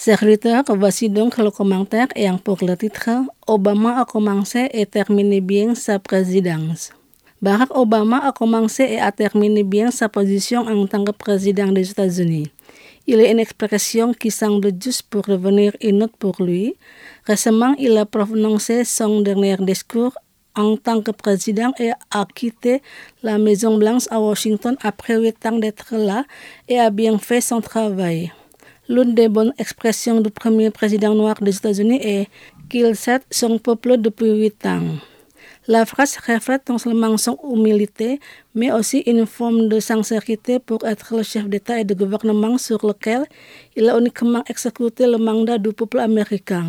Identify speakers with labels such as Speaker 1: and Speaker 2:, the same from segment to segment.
Speaker 1: Serviteur, voici donc le commentaire ayant pour le titre « Obama a commencé et terminé bien sa présidence ». Barack Obama a commencé et a terminé bien sa position en tant que président des États-Unis. Il est une expression qui semble juste pour devenir une note pour lui. Récemment, il a prononcé son dernier discours en tant que président et a quitté la Maison-Blanche à Washington après 8 ans d'être là et a bien fait son travail. L'une des bonnes expressions du premier président noir des États-Unis est qu'il cède son peuple depuis 8 ans. La phrase reflète non seulement son humilité, mais aussi une forme de sincérité pour être le chef d'État et de gouvernement sur lequel il a uniquement exécuté le mandat du peuple américain.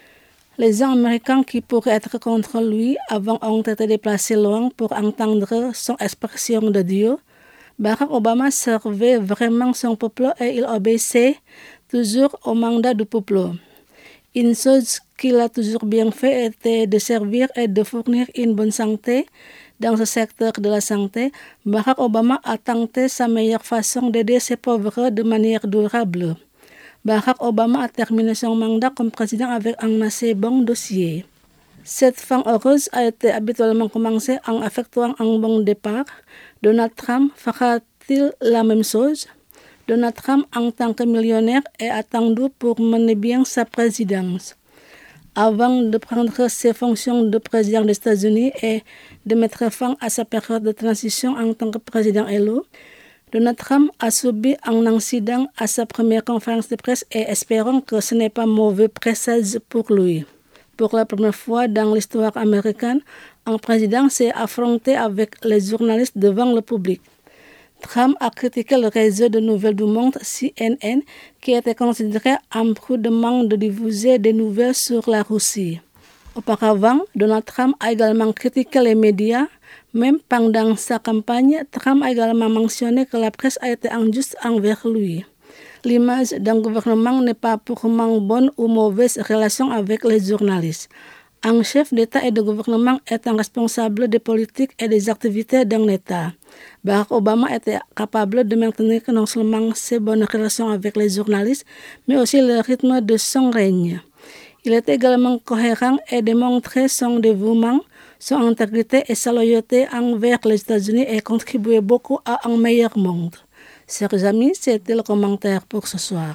Speaker 1: Les gens américains qui pourraient être contre lui avant ont été déplacés loin pour entendre son expression de Dieu. Barack Obama servait vraiment son peuple et il obéissait toujours au mandat du peuple. Une chose qu'il a toujours bien fait était de servir et de fournir une bonne santé. Dans ce secteur de la santé, Barack Obama a tenté sa meilleure façon d'aider ces pauvres de manière durable. Barack Obama a terminé son mandat comme président avec un assez bon dossier. Cette fin heureuse a été habituellement commencée en effectuant un bon départ. Donald Trump fera-t-il la même chose? Donald Trump, en tant que millionnaire, est attendu pour mener bien sa présidence. Avant de prendre ses fonctions de président des États-Unis et de mettre fin à sa période de transition en tant que président élu, Donald Trump a subi un incident à sa première conférence de presse et espérons que ce n'est pas mauvais présage pour lui. Pour la première fois dans l'histoire américaine, un président s'est affronté avec les journalistes devant le public. Trump a critiqué le réseau de nouvelles du monde CNN qui était considéré imprudemment de diffuser des nouvelles sur la Russie. Auparavant, Donald Trump a également critiqué les médias. Même pendant sa campagne, Trump a également mentionné que la presse a été injuste envers lui. L'image d'un gouvernement n'est pas purement bonne ou mauvaise relation avec les journalistes. Un chef d'État et de gouvernement est un responsable des politiques et des activités d'un État. Barack Obama était capable de maintenir non seulement ses bonnes relations avec les journalistes, mais aussi le rythme de son règne. Il était également cohérent et démontrait son dévouement, son intégrité et sa loyauté envers les États-Unis et contribuait beaucoup à un meilleur monde. Chers amis, c'était le commentaire pour ce soir.